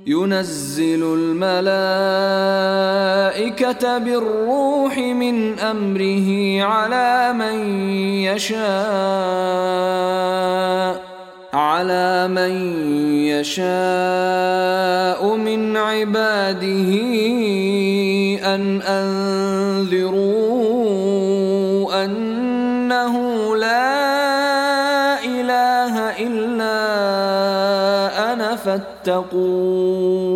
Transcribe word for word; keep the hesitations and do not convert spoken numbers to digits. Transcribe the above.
ينزل الملائكة بالروح من أمره على من يشاء على من يشاء من عباده أن أنذروا أنه لا إله إلا أنا فاتقون